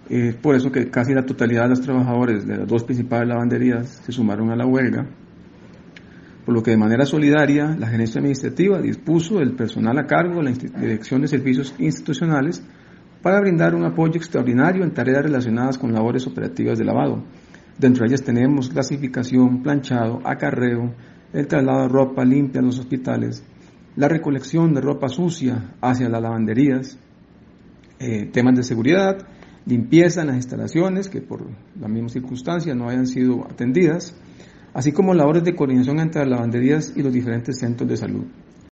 Por eso que casi la totalidad de los trabajadores de las dos principales lavanderías se sumaron a la huelga, por lo que de manera solidaria la gerencia administrativa dispuso del personal a cargo de la Dirección de Servicios Institucionales para brindar un apoyo extraordinario en tareas relacionadas con labores operativas de lavado. Dentro de ellas tenemos clasificación, planchado, acarreo, el traslado de ropa limpia a los hospitales, la recolección de ropa sucia hacia las lavanderías, temas de seguridad, limpieza en las instalaciones que por la misma circunstancia no hayan sido atendidas, así como labores de coordinación entre las lavanderías y los diferentes centros de salud.